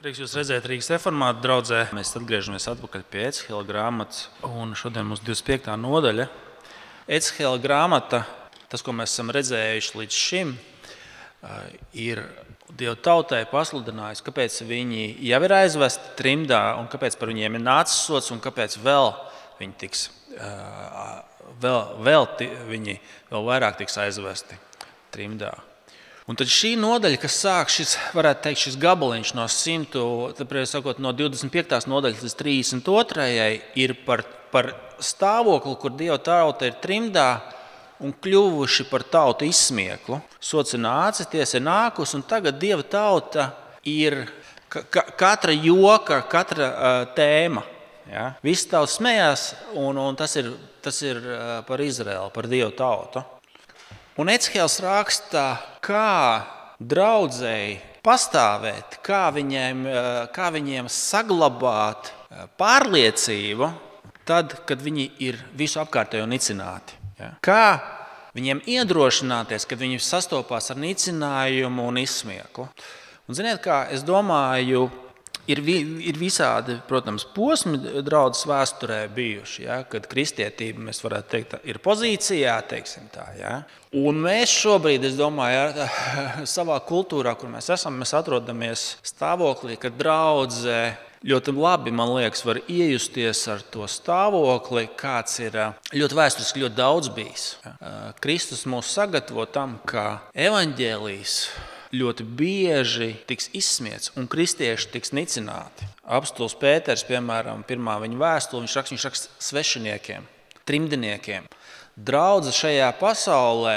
Prieks jūs redzēt Rīgas reformātu draudzē. Mēs atgriežamies atpakaļ pie Ecehēla grāmatas, un šodien mums 25. nodaļa. Ecehēla grāmata, tas, ko mēs esam redzējuši līdz šim, ir Dieva tautai pasludinājis, kāpēc viņi jau ir aizvesti trimdā, un kāpēc par viņiem ir nācis sots, un kāpēc vēl viņi tiks, viņi vēl vairāk tiks aizvesti trimdā. Un tad šī nodaļa, kas sāk varētu teikt, šis gabaliņš no 25. nodaļas līdz 32. ir par stāvokli, kur Dieva tauta ir trimdā un kļuvuši par tautu izsmieklu. Sots ir nācis, tiesa ir nākusi, un tagad Dieva tauta ir katra joka, katra tēma. Ja? Visi tauta smējās, un tas ir par Izraēlu, par Dieva tautu. Un Ecehēls raksta, kā draudzēji pastāvēt, kā viņiem saglabāt pārliecību tad, kad viņi ir visu apkārtējo nicināti. Ja? Kā viņiem iedrošināties, kad viņi sastopās ar nicinājumu un izsmieku. Un ziniet, kā es domāju, ir visādi, protams, posmi draudzes vēsturē bijuši, ja? Kad kristietība, mēs varētu teikt, ir pozīcijā, teiksim tā. Ja? Un mēs šobrīd, es domāju, savā kultūrā, kur mēs esam, mēs atrodamies stāvoklī, kad draudze ļoti labi, man liekas, var iejusties ar to stāvokli, kāds ir ļoti vēsturiski, ļoti daudz bijis. Ja? Kristus mūs sagatavo tam, ka evaņģēlijs ļoti bieži tiks izsmiets un kristieši tiks nicināti. Apostols Pēters, piemēram, pirmā viņa vēstule, viņš raksta svešiniekiem, trimdiniekiem. Draudze šajā pasaulē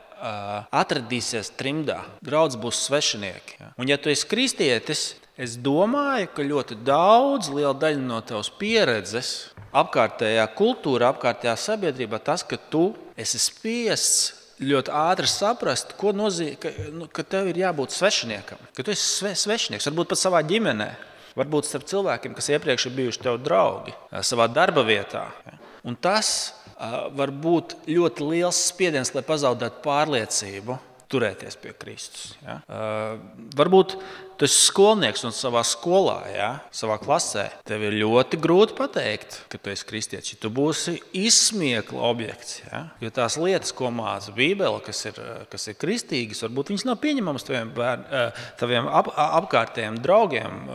atradīsies trimdā. Draudze būs svešinieki. Un ja tu esi kristietis, es domāju, ka ļoti daudz, liela daļa no tavas pieredzes apkārtējā kultūrā, apkārtējā sabiedrībā, tas, ka tu esi spiests ļoti ātri saprast, ko nozīmē, ka tev ir jābūt svešiniekam. Ka tu esi svešinieks, varbūt pat savā ģimenē, varbūt starp cilvēkiem, kas iepriekš ir bijuši tev draugi, savā darba vietā. Un tas var būt ļoti liels spiediens, lai pazaudētu pārliecību, turēties pie Kristus. Ja? Varbūt tu esi skolnieks un savā skolā, ja? Savā klasē. Tev ir ļoti grūti pateikt, ka tu esi kristietis. Tu būsi izsmiekla objekts. Ja? Jo tās lietas, ko māca Bībele, kas ir kristīgas, varbūt viņas nav pieņemamas taviem apkārtējiem draugiem.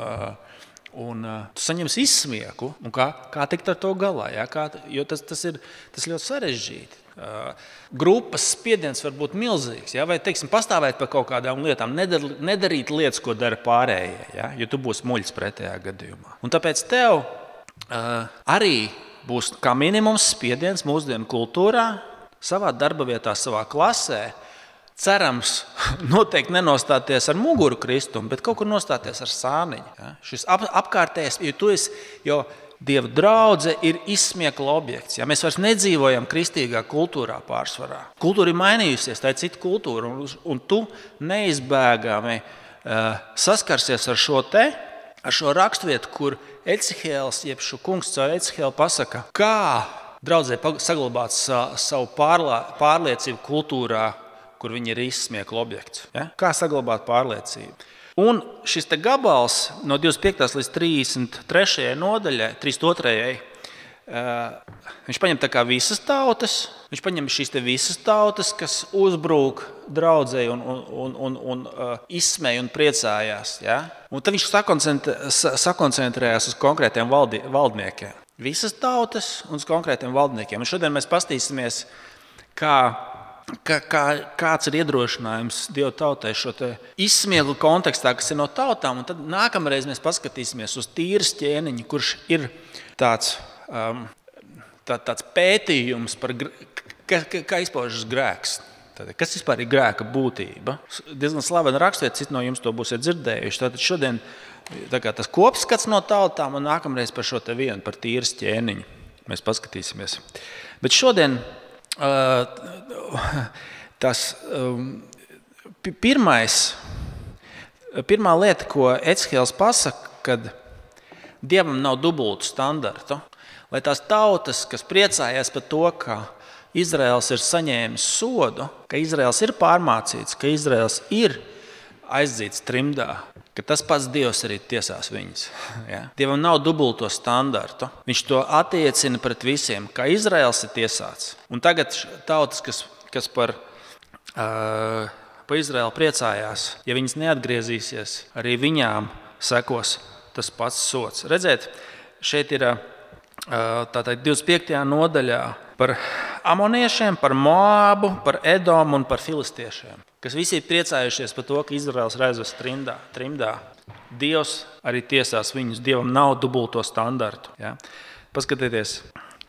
Un tu saņemsi izsmieku. Un kā tikt ar to galā? Ja? Jo tas ir ļoti sarežģīti. Grupas spiediens var būt milzīgs, ja? Vai pastāvēt par kaut kādām lietām, nedarīt lietas, ko dara pārējie, ja? Jo tu būsi muļķis pretējā gadījumā. Un tāpēc tev arī būs kā minimums spiediens mūsdienu kultūrā, savā darba vietā, savā klasē, cerams, noteikti nenostāties ar muguru Kristumu, bet kaut kur nostāties ar sāniņu. Ja? Šis apkārtējais, jo Dieva draudze ir izsmiekla objekts. Ja? Mēs vairs nedzīvojam kristīgā kultūrā pārsvarā. Kultūra ir mainījusies, tā ir cita kultūra, un tu neizbēgami saskarsies ar šo raksturvietu, kur Ecehēls, jeb šo kungs caur Ecehēlu pasaka, kā draudzē saglabāt savu pārliecību kultūrā, kur viņi ir izsmiekla objekts. Ja? Kā saglabāt pārliecību? Un šis gabals no 25. līdz 33. nodaļai, 32. Viņš paņem tā kā visas tautas, viņš paņem šīs visas tautas, kas uzbrūk draudzei un izsmēja un priecājās. Ja? Un tad viņš sakoncentrējās uz konkrētiem valdniekiem. Visas tautas un uz konkrētiem valdniekiem. Un šodien mēs pastīsimies, kāds ir iedrošinājums Dieva tautai šo izsmieklu kontekstā, kas ir no tautām, un tad nākamreiz mēs paskatīsimies uz Tīras ķēniņu, kurš ir tāds pētījums par kā izpaužas grēks. Tātad, kas vispār ir grēka būtība? Diezgan slavena rakstvieta, citi no jums to būsiet dzirdējuši. Tātad šodien tas kopskats no tautām, un nākamreiz par šo vienu, par Tīras ķēniņu mēs paskatīsimies. Bet šodien pirmā lieta, ko Ecehēls pasaka, kad Dievam nav dubultu standartu, lai tās tautas, kas priecājās par to, ka Izraels ir saņēmis sodu, ka Izraels ir pārmācīts, ka Izraels ir aizdzīts trimdā, ka tas pats Dievs arī tiesās viņus. Ja? Dievam nav dubulto standartu. Viņš to attiecina pret visiem, kā Izraels ir tiesāts. Un tagad tautas, kas par Izraelu priecājās, ja viņas neatgriezīsies, arī viņām sekos tas pats sots. Redziet, šeit ir tātad 25. nodaļā par amoniešiem, par Moābu, par Edomu un par filistiešiem, kas visi ir priecājušies par to, ka Izraels reizes trimdā. Dievs arī tiesās viņus. Dievam nav dubulto standartu. Ja? Paskatieties,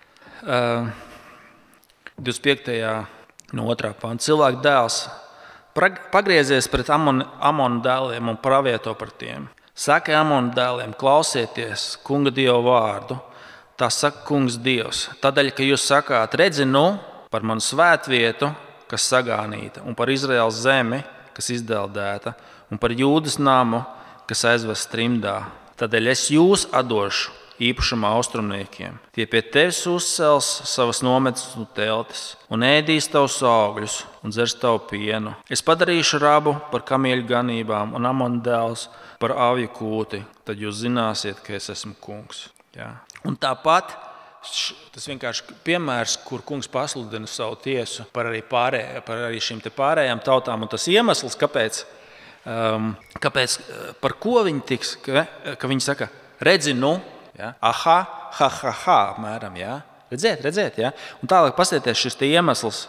25. no 2. panta. Cilvēka dēls pagriezies pret Amonu dēliem un pravieto par tiem. Saka Amonu dēliem, klausieties kunga Dieva vārdu. Tā saka kungs Dievs. Tādēļ, ka jūs sakāt, redzi par manu svētvietu, kas sagānīta, un par Izraēlas zemi, kas izdeldēta, un par Jūdas namu, kas aizvest trimdā. Tādēļ es jūs atdošu īpašumā austrumniekiem. Tie pie tevis uzcels savas nometnes un teltis, un ēdīs tavus augļus, un dzers tavu pienu. Es padarīšu rabu par kamieļu ganībām, un Amona dēls par avju kūti. Tad jūs zināsiet, ka es esmu kungs. Ja? Un tāpat tas vienkārši piemērs, kur kungs pasludina savu tiesu par arī šīm te pārējām tautām. Un tas iemesls, kāpēc par ko viņi tiks, ka viņi saka, redzi, ja? Aha, ha, ha, ha, apmēram, ja? Redziet, ja? Un tālāk paskatieties šis te iemesls,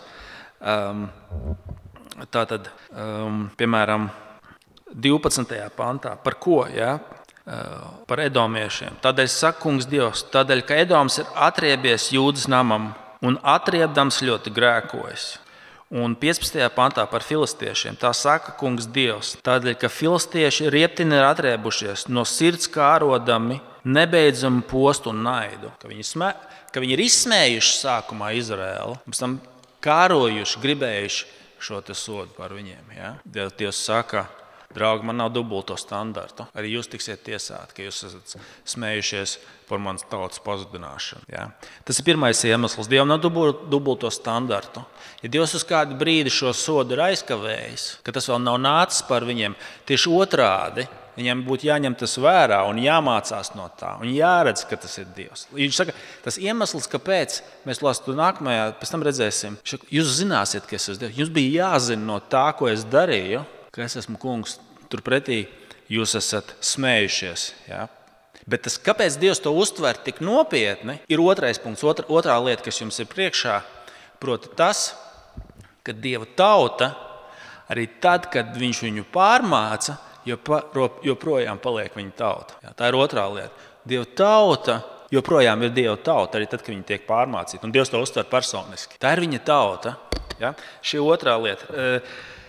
tātad, piemēram, 12. pantā, par ko, ja? Par edomiešiem. Tādēļ saka kungs Dievs, tādēļ, ka Edoms ir atriebies Jūdas namam un atriebdams ļoti grēkojas. Un 15. pantā par filistiešiem. Tā saka kungs Dievs, tādēļ, ka filistieši rieptini ir atriebušies no sirds kārodami nebeidzamu postu un naidu. Ka viņi ir izsmējuši sākumā Izraēlu, pēc tam kārojuši, gribējuši šo te sodu par viņiem. Ja? Dievs saka, draugi, man nav dubulto standartu. Arī jūs tiksiet tiesāti, ka jūs esat smējušies par manas tautas pazudināšanu. Ja? Tas ir pirmais iemesls. Dievam nav dubulto standartu. Ja Dievs uz kādu brīdi šo sodu ir aizkavējis, ka tas vēl nav nācis par viņiem, tieši otrādi, viņiem būtu jāņem tas vērā un jāmācās no tā. Un jāredz, ka tas ir Dievs. Viņš saka, tas iemesls, kāpēc mēs to nākamajā, pēc tam redzēsim, jūs zināsiet, ka es esmu Dievs. Jums bija jāzina no tā, ko es darīju, ka es esmu kungs, turpretī jūs esat smējušies. Ja? Bet tas, kāpēc Dievs to uztver tik nopietni, ir otrais punkts, otrā lieta, kas jums ir priekšā, proti tas, ka Dieva tauta, arī tad, kad viņš viņu pārmāca, joprojām paliek viņa tauta. Ja? Tā ir otrā lieta. Dieva tauta joprojām ir Dieva tauta, arī tad, kad viņi tiek pārmācīti. Un Dievs to uztver personiski. Tā ir viņa tauta. Ja? Šī otrā lieta.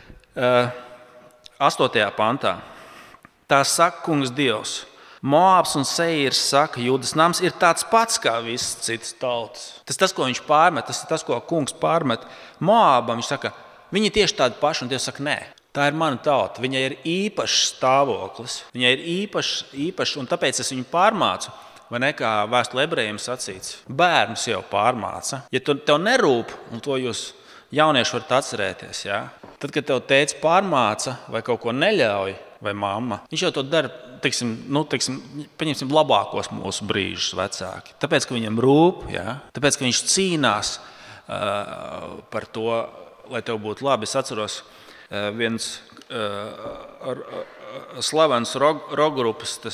8. pantā. Tā saka kungs Dievs. Moābs un Seirs saka, Jūdas nams ir tāds pats kā visas citas tautas. Tas, ko viņš pārmet, tas ir tas, ko kungs pārmet Moābam. Viņš saka, viņi ir tieši tādi paši, un Dievs saka, nē, tā ir mana tauta. Viņai ir īpašs stāvoklis, viņai ir īpašs, un tāpēc es viņu pārmācu. Vai ne, kā vēstule ebrejiem sacīts, bērnus jau pārmāca. Ja tev nerūp, un to jūs jaunieši varat atcerēties, ja? Tad, kad tev tēvs pārmāca vai kaut ko neļauj, vai mamma, viņš jau to dara, paņemsim labākos mūsu brīžus vecāki. Tāpēc, ka viņam rūp, ja? Tāpēc, ka viņš cīnās par to, lai tev būtu labi. Es atceros viens slavens rockgrupas, tas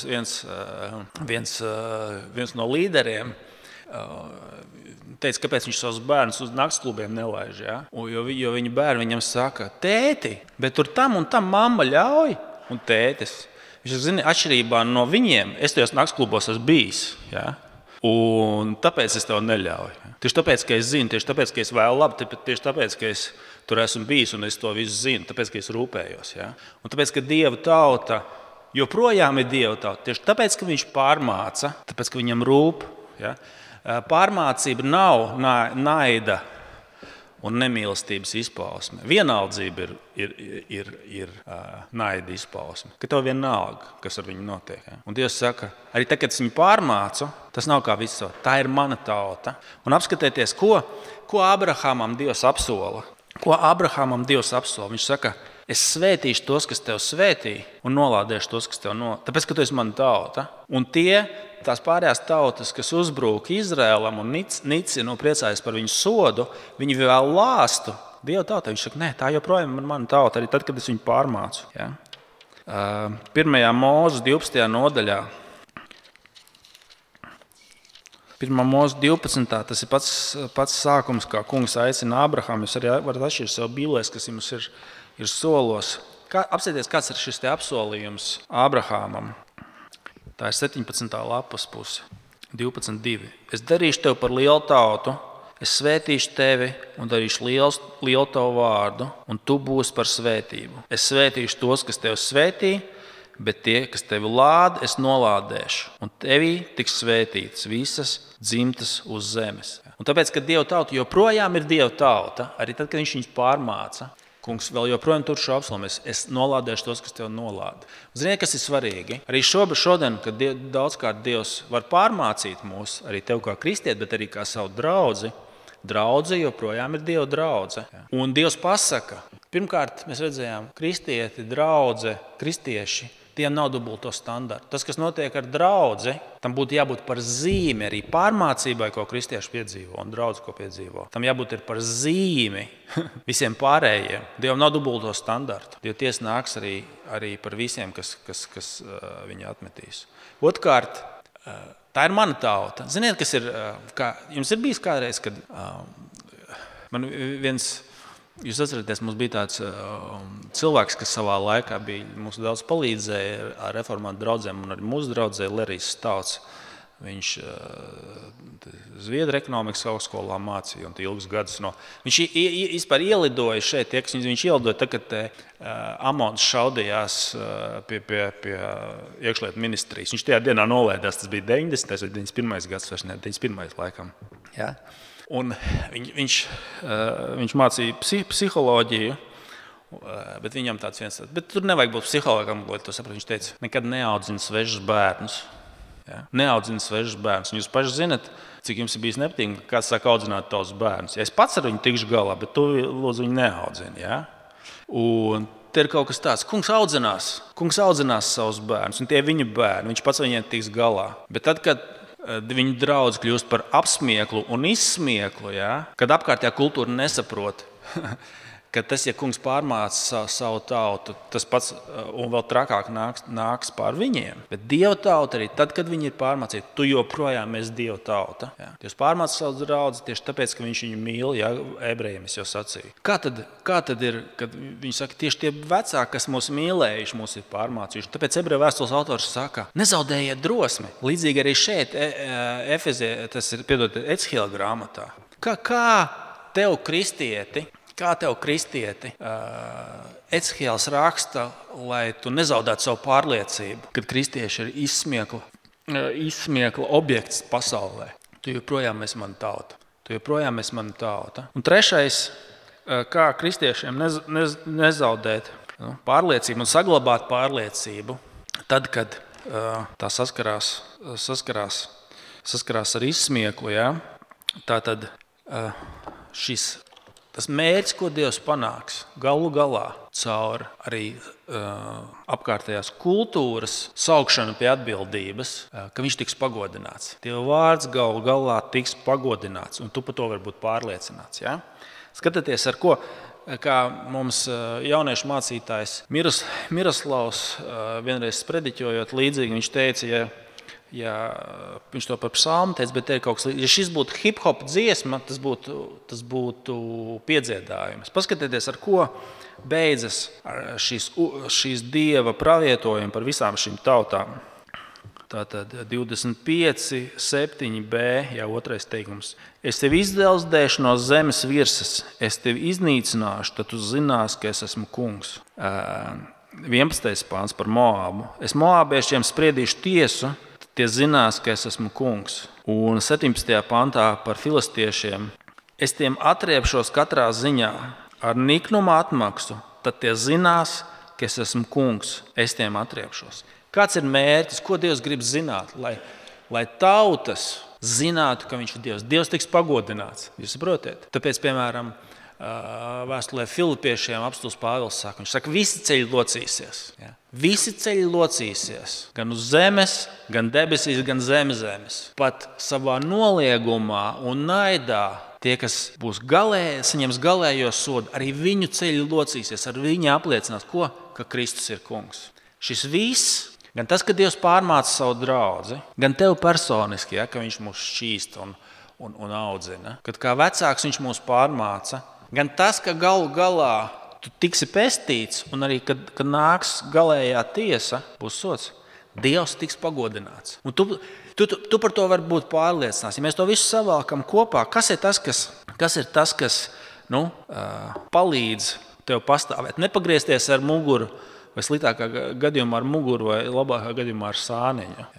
viens no līderiem, teica, kāpēc viņš savus bērnus uz naktsklubiem nelaiž. Ja? Jo viņa bērni viņam saka, tēti, bet tur tam un tam mamma ļauj. Un tētis, viņš zina, atšķirībā no viņiem, es tajos naktsklubos esmu bijis. Ja? Un tāpēc es tev neļauju. Tieši tāpēc, ka es zinu, tieši tāpēc, ka es vēlu labi, tieši tāpēc, ka es tur esmu bijis un es to visu zinu, tāpēc, ka es rūpējos. Ja? Un tāpēc, ka Dieva tauta joprojām ir Dieva tauta, tieši tāpēc, ka viņš pārmāca, tāpēc, ka viņam rūp. Ja? Pārmācība nav naida un nemīlestības izpausme. Vienaldzība ir naida izpausme. Ka tev vienalga, kas ar viņu notiek. Ja? Un Dievs saka, arī tad, kad es viņu pārmācu, tas nav kā viss. Tā ir mana tauta. Un apskatieties, ko Abrahamam Dievs apsola. Ko Abrahamam Dievs apsola? Viņš saka, Es svētīšu tos, kas tev svētī, un nolādēšu tos, kas tev tāpēc, ka tu esi mana tauta. Un tās pārējās tautas, kas uzbrūk Izrēlam un nicina un priecājas par viņu sodu, viņi vēl lāstu Dieva tautai. Viņš saka, nē, tā joprojām ir mana tauta, arī tad, kad es viņu pārmācu. Ja? 1. Mūzes 12. nodaļā. 1. Mūzes 12. Tas ir pats sākums, kā kungs aicina Ābrahāmu. Jūs arī varat atšķirt sev bībelēs, kas jums ir solos. Apsieties, kāds ir šis te apsolījums Ābrahāmam. Tā ir 17. lapas puse, 12.2. Es darīšu tevi par lielu tautu, es svētīšu tevi un darīšu lielu tavu vārdu, un tu būsi par svētību. Es svētīšu tos, kas tevi svētī, bet tie, kas tevi lāda, es nolādēšu. Un tevī tiks svētītas visas dzimtas uz zemes. Un tāpēc, ka Dieva tauta joprojām ir Dieva tauta, arī tad, kad viņš viņus pārmāca, kungs vēl joprojām tur šo apsolījumu. Es nolādēšu tos, kas tev nolāda. Ziniet, kas ir svarīgi? Arī šodien, kad daudzkārt Dievs var pārmācīt mūs, arī tev kā kristieti, bet arī kā savu draudzi, draudze joprojām ir Dieva draudze. Un Dievs pasaka, pirmkārt, mēs redzējām, kristieti, draudze, kristieši, tiem nav dubulto standartu. Tas, kas notiek ar draudzi, tam būtu jābūt par zīmi arī pārmācībai, ko kristieši piedzīvo un draudzi, ko piedzīvo. Tam jābūt par zīmi visiem pārējiem. Dievam nav dubulto standartu. Dieva tiesa nāks arī par visiem, kas viņu atmetīs. Otrkārt, tā ir mana tauta. Ziniet, kas ir, jums ir bijis kādreiz, kad man viens... Jūs atceraties, mums bija tāds cilvēks, kas savā laikā mums daudz palīdzēja ar reformātu draudzēm un arī mūsu draudzē Lerijs Stauts. Viņš Zviedru ekonomikas augstskolā mācīja un ilgus gadus. Viņš vispār ielidoja šeit, viņš ielidoja tagad, kad Amons šaudījās pie iekšlietu ministrijas. Viņš tajā dienā nolēdās, tas bija 90. vai 91. gads, vai ne, 91. laikam. Ja? Un viņš mācīja psiholoģiju, bet viņam tāds viens tāds. Bet tur nevajag būt psihologam, lai to sapratu. Viņš teica, nekad neaudzina svešus bērnus. Ja? Neaudzina svešus bērnus. Un jūs paši zinat, cik jums ir bijis nepatīkami, kāds sāk audzināt tavus bērnus. Ja es pats ar viņu tikšu galā, bet tu lūdzu viņu neaudzini. Ja? Un te ir kaut kas tāds. Kungs audzinās savus bērnus, un tie ir viņa bērni. Viņš pats viņiem tiks galā. Bet tad, kad viņa draudz kļūst par apsmieklu un izsmieklu, ja? Kad apkārtējā kultūra nesaprot, ka tas, ja kungs pārmāca savu tautu, tas pats un vēl trakāk nāks pār viņiem. Bet Dieva tauta arī tad, kad viņi ir pārmācīti, tu joprojām esi Dieva tauta. Ja? Dievs pārmāca savu draudzi tieši tāpēc, ka viņš viņu mīl, ja? Ebrejiem es jau sacīju. Kā tad ir, kad viņi saka, tieši tie vecāki, kas mūs mīlējuši, mūs ir pārmācījuši. Tāpēc ebreju vēstules autors saka, nezaudējiet drosmi. Līdzīgi arī šeit, tas ir, Ecihēla grāmatā. Kā tev kristieti, Ecihēls raksta, lai tu nezaudētu savu pārliecību, kad kristieši ir izsmiekla objekts pasaulē. Tu joprojām esi mana tauta. Un trešais, kā kristiešiem nezaudēt pārliecību un saglabāt pārliecību, tad, kad tā saskarās ar izsmieklu, ja? Tātad tas mērķis, ko Dievs panāks galu galā caur arī apkārtējās kultūras saukšanu pie atbildības, ka viņš tiks pagodināts. Dieva vārds galu galā tiks pagodināts, un tu par to vari būt pārliecināts. Ja? Skatieties, ar ko, kā mums jauniešu mācītājs Miroslavs vienreiz sprediķojot līdzīgi, viņš teica, ja viņš to par psalmu teica, bet te ir kaut kas, ja šis būtu hip-hop dziesma, tas būtu piedziedājums. Paskatieties, ar ko beidzas šīs Dieva pravietojumi par visām šīm tautām. Tātad 25, 7b, jau otrais teikums. Es tevi izdelzdēšu no zemes virsmas, es tevi iznīcināšu, tad tu zinās, ka es esmu kungs. 11. pāns par Moābu. Es moābiešiem spriedīšu tiesu, tie zinās, ka es esmu kungs. Un 17. pantā par filistiešiem. Es tiem atriepšos katrā ziņā ar niknumu atmaksu, tad tie zinās, ka es esmu kungs. Es tiem atriepšos. Kāds ir mērķis? Ko Dievs grib zināt? Lai tautas zinātu, ka viņš ir Dievs. Dievs tiks pagodināts. Jūs saprotiet? Tāpēc, piemēram, vēstulē Filipiešiem apostols Pāvils saka. Viņš saka, visi ceļi locīsies. Ja? Visi ceļi locīsies. Gan uz zemes, gan debesīs, gan zem zemes. Pat savā noliegumā un naidā tie, kas būs saņems galējo sodu, arī viņu ceļi locīsies. Ar viņu apliecinās, ka Kristus ir kungs. Šis viss, gan tas, ka Dievs pārmāca savu draudzi, gan tev personiski, ja, ka viņš mūs šķīst un audzina. Kad kā vecāks viņš mūs pārmāca, gan tas, ka galu galā tu tiksi pestīts, un arī, kad nāks galējā tiesa, būs sods, Dievs tiks pagodināts. Un tu par to vari būt pārliecināts. Ja mēs to visu savalkam kopā, kas ir tas, kas palīdz tev pastāvēt? Nepagriezties ar muguru, vai sliktākā gadījumā ar muguru, vai labākā gadījumā ar sāniņu.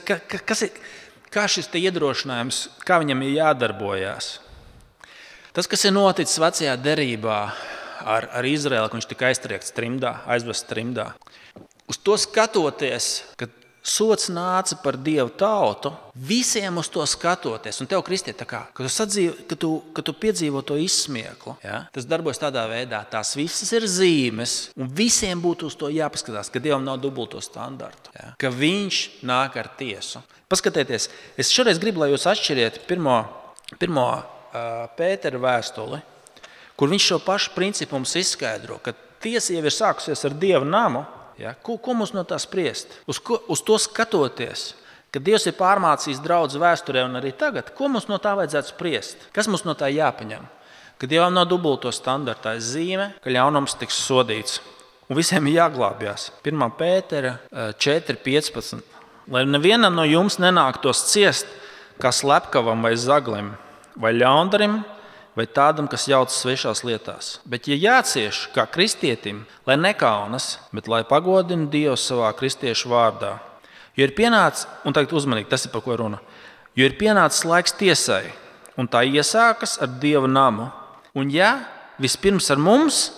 Kā šis te iedrošinājums, kā viņam ir jādarbojās? Tas, kas ir noticis vecajā derībā ar Izraēlu, ka viņš tika aizvests trimdā. Uz to skatoties, kad sots nāca par Dievu tautu, visiem uz to skatoties, un tev, kristiet, kad tu piedzīvo to izsmieklu, ja, tas darbojas tādā veidā, tās visas ir zīmes, un visiem būtu uz to jāpaskatās, ka Dievam nav dubulto standartu, ja, ka viņš nāk ar tiesu. Paskatieties, es šoreiz gribu, lai jūs atšķiriet pirmo Pētera vēstuli, kur viņš šo pašu principu mums izskaidro, ka tiesa jau ir sākusies ar Dieva namu. Ja? Ko mums no tā spriest? Uz to skatoties, ka Dievs ir pārmācījis draudzi vēsturē un arī tagad, ko mums no tā vajadzētu spriest? Kas mums no tā jāpaņem? Ka Dievam nav dubulto standartā zīme, ka ļaunums tiks sodīts. Un visiem ir jāglābjās. 1. Pētera 4.15. Lai nevienam no jums nenāktos ciest, kā slepkavam vai zaglim, vai ļaundarim, vai tādam, kas jaucas svešās lietās. Bet, ja jācieš kā kristietim, lai nekaunas, bet lai pagodina Dievu savā kristiešu vārdā. Jo ir pienācis, un tagad uzmanīgi, tas ir par ko runa, jo ir pienācis laiks tiesai, un tā iesākas ar Dieva namu. Un ja vispirms ar mums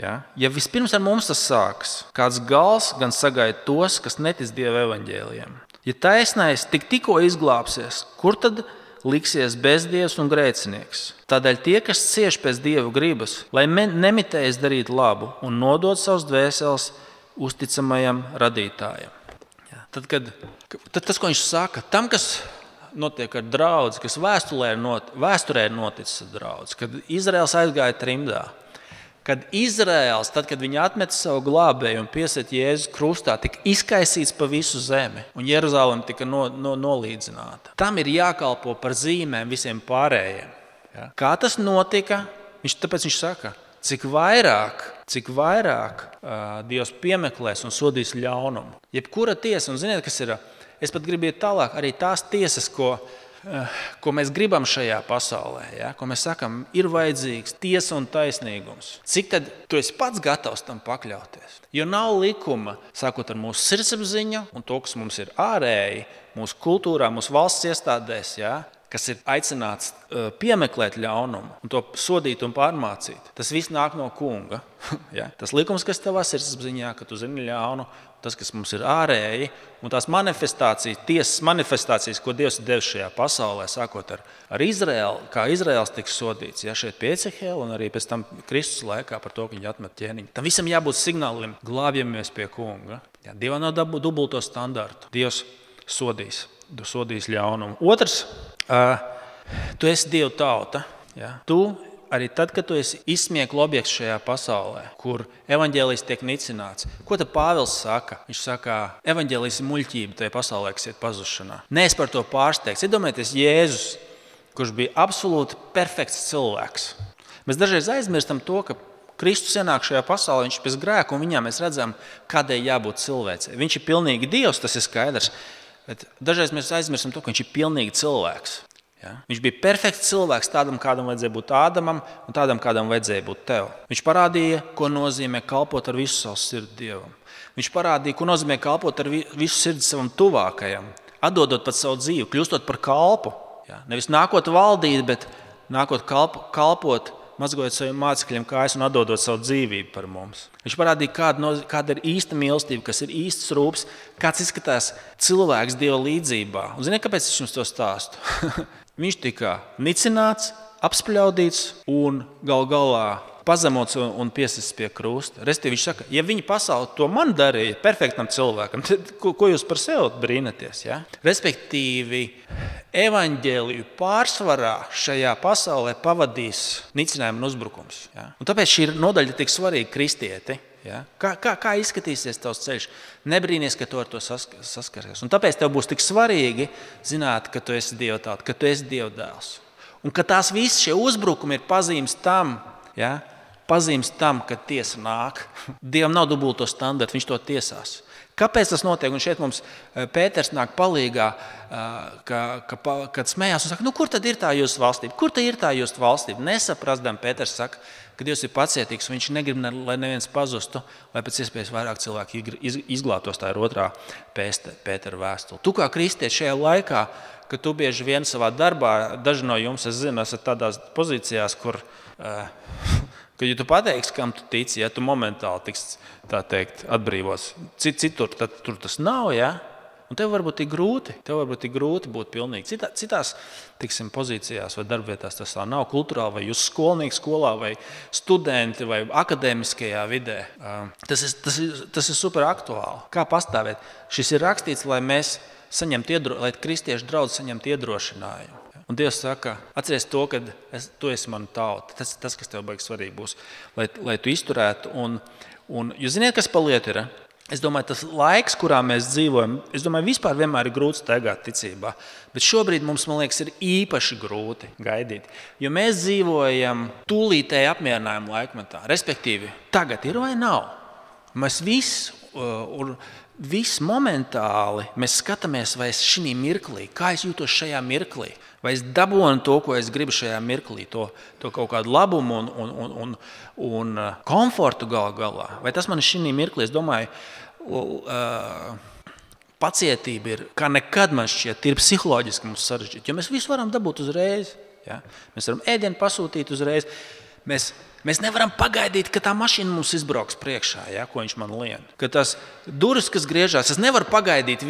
tas sākas, kāds gals gan sagaida tos, kas netic Dieva evaņģēlijam. Ja taisnais tikko izglābsies, kur tad liksies bezdievs un grēcinieks? Tādēļ tie, kas cieš pēc Dieva gribas, lai nemitējas darīt labu un nodod savus dvēseles uzticamajam radītājam. Tad tas, ko viņš saka, tam, kas notiek ar draudzi, kas vēsturē ir noticis ar draudzi, kad Izraels aizgāja trimdā, kad Izraels, tad, kad viņi atmeta savu glābēju un piesiet Jēzus krustā, tika izkaisīts pa visu zemi un Jeruzalem tika nolīdzināta. Tam ir jākalpo par zīmēm visiem pārējiem. Ja? Kā tas notika? Tāpēc viņš saka, cik vairāk Dievs piemeklēs un sodīs ļaunumu. Jebkura tiesa, un ziniet, kas ir, es pat gribu iet tālāk, arī tās tiesas, ko mēs gribam šajā pasaulē, ja? Ko mēs sakam, ir vajadzīgs tiesa un taisnīgums. Cik tad tu esi pats gatavs tam pakļauties? Jo nav likuma, sākot ar mūsu sirdsapziņu un to, kas mums ir ārēji, mūsu kultūrā, mūsu valsts iestādēs, ja? Kas ir aicināts piemeklēt ļaunumu un to sodīt un pārmācīt. Tas viss nāk no kunga. Ja? Tas likums, kas tavā sirdsapziņā, ka tu zini ļaunu, tas, kas mums ir ārēji, un tās tiesas manifestācijas, ko Dievs ir devis šajā pasaulē, sākot ar Izraēlu, kā Izraēls tiks sodīts, ja šeit pie Ecehēla un arī pēc tam Kristus laikā par to, ka viņi atmet ķēniņu. Tam visam jābūt signālim, glābjamies pie kunga. Ja? Dievam nav dubulto standartu. Dievs sodīs ļaunumu. Otrs, tu esi Dieva tauta. Ja? Tu arī tad, kad tu esi izsmieklu objekts šajā pasaulē, kur evaņģēlijs tiek nicināts. Ko tad Pāvils saka? Viņš saka, evaņģēlijs ir muļķība tajā pasaulē, kas iet pazušanā. Neesi par to pārsteigts. Iedomājieties Jēzus, kurš bija absolūti perfekts cilvēks. Mēs dažreiz aizmirstam to, ka Kristus ienāk šajā pasaulē, viņš ir bez grēka, un viņā mēs redzam, kādai jābūt cilvēcei. Viņš ir pilnīgi Dievs, tas ir skaidrs. Bet dažreiz mēs aizmirstam to, ka viņš ir pilnīgi cilvēks. Ja? Viņš bija perfekts cilvēks tādam, kādam vajadzēja būt Ādamam, un tādam, kādam vajadzēja būt tev. Viņš parādīja, ko nozīmē kalpot ar visu savu sirdi Dievam. Viņš parādīja, ko nozīmē kalpot ar visu sirdi savam tuvākajam, atdodot pat savu dzīvi, kļūstot par kalpu. Ja? Nevis nākot valdīt, bet nākot kalpot, mazgojot saviem mācekļiem kājas un atdodot savu dzīvību par mums. Viņš parādīja, kāda ir īsta mīlestība, kas ir īsts rūps, kāds izskatās cilvēks Dieva līdzībā. Un ziniet, kāpēc es jums to stāstu? Viņš tika nicināts, apspļaudīts un gal galā pazemots un piesists pie krusta. Respektīvi, viņš saka, ja viņa pasauli to man darīja perfektam cilvēkam, tad ko jūs par sevi brīnaties? Ja? Respektīvi, evaņģēliju pārsvarā šajā pasaulē pavadīs nicinājuma un uzbrukums. Ja? Un tāpēc šī nodaļa ir tik svarīga kristieti. Ja? Kā izskatīsies tavs ceļš? Nebrīnies, ka tu ar to saskaries. Un tāpēc tev būs tik svarīgi zināt, ka tu esi Dieva tauta, ka tu esi Dieva dēls. Un ka tās visas šie uzbrukumi ir pazīmes tam, ja? Pazīmes tam, ka tiesa nāk. Dievam nav dubulto standartu, viņš to tiesās. Kāpēc tas notiek? Un šeit mums Pēters nāk palīgā, kad smējās un saka, kur tad ir tā jūsu valstība? Kur tad ir tā jūsu valstība? Nesaprastām, Pēters saka, ka Dievs ir pacietīgs, un viņš negrib, lai neviens pazustu, lai pēc iespējas vairāk cilvēki izglābtos. Tā ir 2. Pētera vēstule. Tu kā kristietis šajā laikā, kad tu bieži vien savā darbā, daži no jums, es zinu, esat tādās pozīcijās, kur, kad ja tu pateiksi, kam tu tici, ja tu momentāli tiks, tā teikt, atbrīvos. Citur tur tas nav, ja? Un tev varbūt ir grūti būt pilnīgi. Citās, tiksim, pozīcijās vai darbvietās tas tā nav kulturāli, vai jūs skolnieki skolā, vai studenti, vai akadēmiskajā vidē. Tas ir super aktuāli. Kā pastāvēt? Šis ir rakstīts, lai kristiešu draudz saņemtu iedrošinājumu. Un Dievs saka, atceries to, ka tu esi mana tauta. Tas, kas tev baigs svarīgi būs, lai tu izturētu. Un jūs ziniet, kas pa lietu ir? Es domāju, tas laiks, kurā mēs dzīvojam, vispār vienmēr ir grūti staigāt ticībā. Bet šobrīd mums, man liekas, ir īpaši grūti gaidīt. Jo mēs dzīvojam tūlītēji apmierinājumu laikmetā. Respektīvi, tagad ir vai nav? Mēs viss momentāli mēs skatāmies, vai es šī mirklī, kā es jūtos šajā mirklī, vai es dabūnu to, ko es gribu šajā mirklī, to kaut kādu labumu un komfortu galā. Vai tas man šī mirklī, es domāju, pacietība ir, kā nekad man šķiet, ir psiholoģiski mums sarežģīta, jo mēs visu varam dabūt uzreiz. Ja? Mēs varam ēdienu pasūtīt uzreiz. Mēs nevaram pagaidīt, ka tā mašīna mums izbrauks priekšā, ja, ko viņš man lien. Ka tas durvis, kas griežās, es nevaru pagaidīt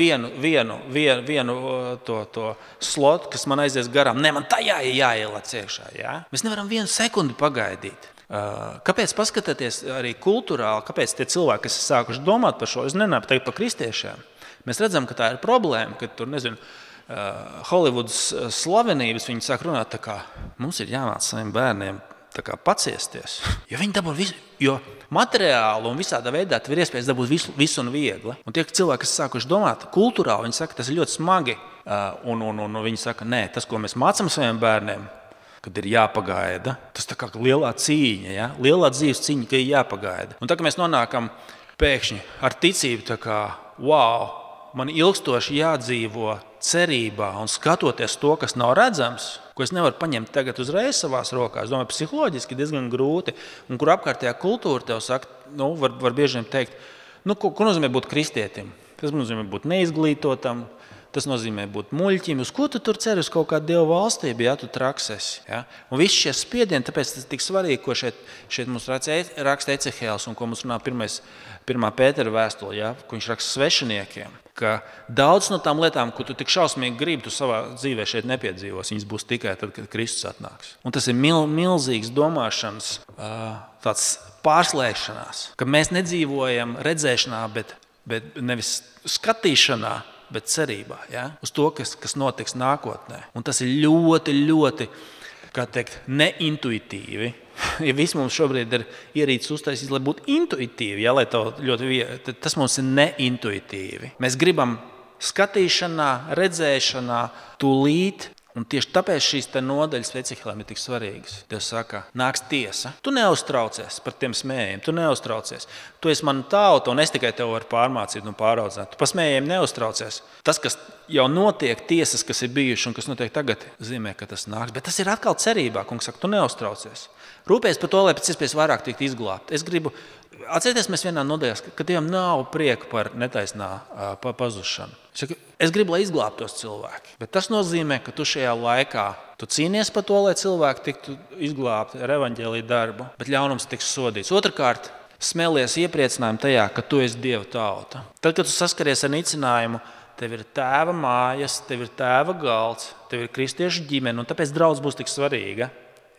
vienu to slotu, kas man aizies garām. Ne, man tajā ir jāielēc iekšā. Ja. Mēs nevaram 1 sekundi pagaidīt. Kāpēc paskatieties arī kulturāli, kāpēc tie cilvēki, kas ir sākuši domāt par šo, es nenāku teikt par kristiešiem. Mēs redzam, ka tā ir problēma, ka tur, Holivudas slavenības, viņi sāk runāt tā kā, mums ir jāmāc saviem bērniem paciesties. Jo viņi dabū visu, jo materiāli un visādā veidā tev ir iespējas dabūt visu un viegli. Un tie cilvēki, kas sākuši domāt kulturāli, viņi saka, tas ir ļoti smagi. Un viņi saka, nē, tas, ko mēs mācām saviem bērniem, kad ir jāpagaida, tas tā kā lielā cīņa, ja? Lielā dzīves cīņa, ka ir jāpagaida. Un tā, ka mēs nonākam pēkšņi ar ticību, tā kā, wow, man ilgstoši jādzīvo cerībā un skatoties to, kas nav redzams, ko es nevaru paņemt tagad uzreiz savās rokās. Es domāju, psiholoģiski diezgan grūti, un kur apkārtējā kultūra tev saka, var bieži vien teikt, ko nozīmē būt kristietim? Tas nozīmē būt neizglītotam, tas nozīmē būt muļķim. Uz ko tu tur ceri? Uz kaut kādu Dieva valstību, ja tu traksesi. Ja? Un visi šie spiedieni, tāpēc tas ir tik svarīgi, ko šeit mums raksta Ecehēls un ko mums runā 1. Pētera vēstule, ja? Ko viņš raksta svešiniekiem. Ka daudz no tām lietām, ko tu tik šausmīgi gribi, tu savā dzīvē šeit nepiedzīvos. Viņas būs tikai tad, kad Kristus atnāks. Un tas ir milzīgs domāšanas, tāds pārslēgšanās, ka mēs nedzīvojam redzēšanā, bet nevis skatīšanā, bet cerībā, ja? Uz to, kas notiks nākotnē. Un tas ir ļoti, ļoti, kā teikt, neintuitīvi. Ja viss mums šobrīd ir ierīces uztaisīts, lai būtu intuitīvi, ja, lai tas mums ir neintuitīvi. Mēs gribam skatīšanā, redzēšanā, tūlīt. Un tieši tāpēc šīs nodaļas Ecehēlam ir tik svarīgas. Dievs saka, nāks tiesa. Tu neuztraucies par tiem smējiem, tu neuztraucies. Tu esi mana tauta, un es tikai tev varu pārmācīt un pāraudzēt. Tu par smējiem neuztraucies. Tas, kas jau notiek, tiesas, kas ir bijuši un kas notiek tagad, zīmē, ka tas nāks. Bet tas ir atkal cerībā, kungs saka, tu neuztraucies. Rūpējies par to, lai pēc iespējas vairāk tikt izglābt. Atcerieties, mēs vienā nodaļā, ka Dievam nav prieka par netaisnā pazušanu. Es gribu, lai izglābtos cilvēki. Bet tas nozīmē, ka tu šajā laikā cīnies par to, lai cilvēki tiktu izglābti ar evaņģēlija darbu, bet ļaunums tiks sodīts. Otrkārt, smēlies iepriecinājumu tajā, ka tu esi Dieva tauta. Tad, kad tu saskaries ar nicinājumu, tev ir tēva mājas, tev ir tēva galds, tev ir kristiešu ģimene, un tāpēc draudz būs tik svarīga.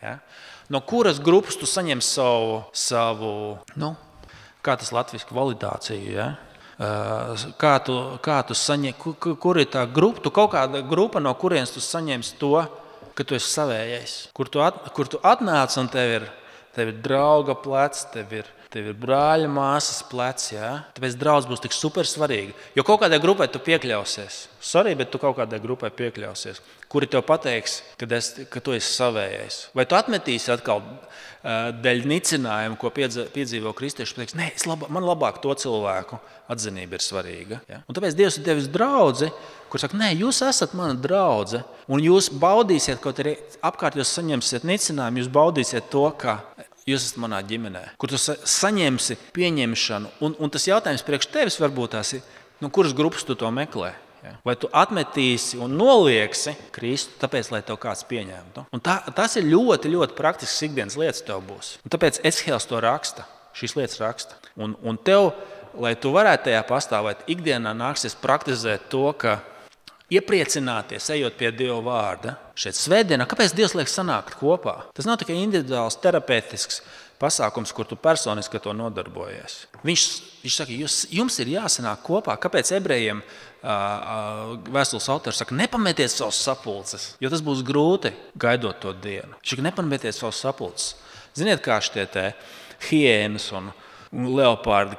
Ja? No kuras grupas tu saņem savu kā tas latviski, validāciju? Ja? Kā tu saņem, kur ir tā grupa? Tu kaut kāda grupa, no kurienes tu saņemsi to, ka tu esi savējais. Kur tu atnāc un tev ir drauga plecs, tev ir brāļa māsas plecs. Ja? Tāpēc draudz būs tik super svarīgi. Jo kaut kādai grupai tu piekļausies. Sorry, bet tu kaut kādai grupai piekļausies. Kuri tev pateiks, ka tu esi savējais. Vai tu atmetīsi atkal dēļ nicinājumu, ko piedzīvo kristieši, pateiks, nē, man labāk to cilvēku atzinība ir svarīga. Ja? Un tāpēc Dievs ir devis draudzi, kur saka, nē, jūs esat mana draudze, un jūs baudīsiet, kaut arī apkārt jūs saņemsiet nicinājumu, jūs baudīsiet to, ka jūs esat manā ģimenē, kur tu saņemsi pieņemšanu. Un tas jautājums priekš tevis varbūt tās ir, kuras grupas tu to meklē? Ja? Vai tu atmetīsi un nolieksi Kristu, tāpēc, lai tev kāds pieņemtu? Un tas ir ļoti, ļoti praktisks ikdienas lietas tev būs. Un tāpēc Eshēls to raksta, šīs lietas raksta. Un tev, lai tu varētu tajā pastāvēt, ikdienā nāksies praktizēt to, ka iepriecināties, ejot pie Dieva vārda. Šeit svētdienā, kāpēc Dievs liek sanākt kopā? Tas nav tikai individuāls, terapeitisks pasākums, kur tu personiski to nodarbojies. Viņš saka, jums ir jāsanāk kopā. Kāpēc ebrejiem vēstules autors saka, nepametiet savus sapulces, jo tas būs grūti gaidot to dienu. Viņš saka, nepametiet savus sapulces. Ziniet, kā šitie te hiēnas un leopārdi,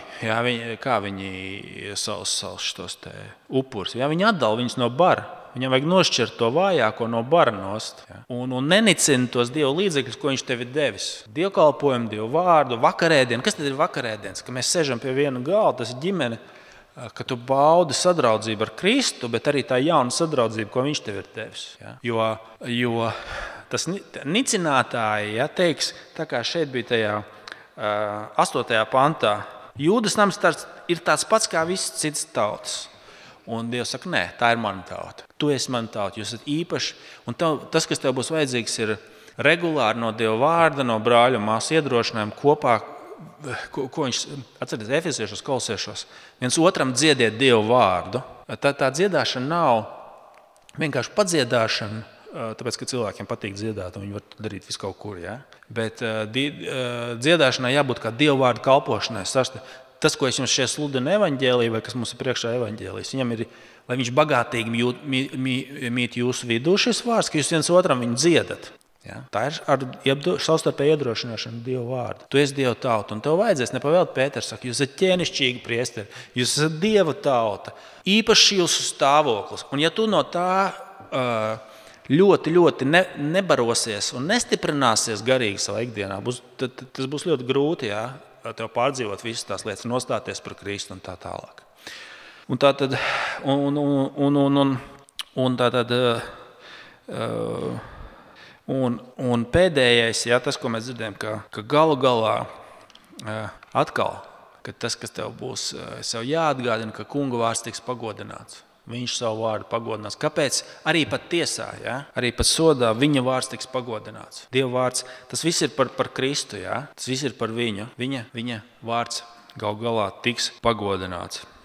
kā viņi savus šitos te upurus. Ja, viņi atdala viņus no bara. Viņam vajag nošķirt to vājāko no bara nost. Ja. Un nenicina tos Dieva līdzekļus, ko viņš tev ir devis. Dievkalpojumu, Dievu vārdu, vakarēdienu. Kas tad ir vakarēdienas? Ka mēs sežam pie viena galda, tas ir ģimene, ka tu baudi sadraudzību ar Kristu, bet arī tā jauna sadraudzība, ko viņš tev ir devis. Ja. Jo tas nicinātāji, ja, teiks, tā kā šeit bija tajā 8. pantā, Jūdas nams ir tāds pats kā visas citas tautas. Un Dievs saka, nē, tā ir mana tauta. Tu esi mana tauta, jūs esat īpaši. Un tas, kas tev būs vajadzīgs, ir regulāri no Dieva vārda, no brāļa un māsu iedrošinājumu kopā, ko viņš atceries Efesiešos, Kolosiešos. Viens otram dziediet Dieva vārdu. Tā dziedāšana nav vienkārši padziedāšana, tāpēc, ka cilvēkiem patīk dziedāt, un viņi var darīt visu kaut kur. Ja? Bet dziedāšanai jābūt kā Dieva vārdu kalpošanai. Tas, ko es jums šeit sludinu evaņģēlī, vai kas mums ir priekšā evaņģēlīs, viņam ir, lai viņš bagātīgi mīt jūsu vidū šis vārds, ka jūs viens otram viņu dziedat. Ja? Tā ir ar savstarpēju iedrošināšanu Dieva vārdu. Tu esi Dieva tauta, un tev vajadzēs nepavēlt Pēters, saka, jūs esat ķēnišķīgi priesteri, jūs esat Dieva tauta, īpaši jūsu stāvoklis. Un ja tu no tā ļoti, ļoti nebarosies un nestiprināsies garīgi savā ikdienā, tas būs ļoti grūti, ja? Tev pārdzīvot visas tās lietas, nostāties par Kristu un tā tālāk. Un pēdējais, ja, tas, ko mēs dzirdējam, ka galu galā atkal, ka tas, kas tev būs, sev jāatgādina, ka kunga vārds tiks pagodināts. Viņš savu vārdu pagodinās. Kāpēc? Arī pat tiesā, ja? Arī pat sodā viņa vārds tiks pagodināts. Dieva vārds, tas viss ir par Kristu, ja? Tas viss ir par viņu. Viņa vārds gal galā tiks pagodināts.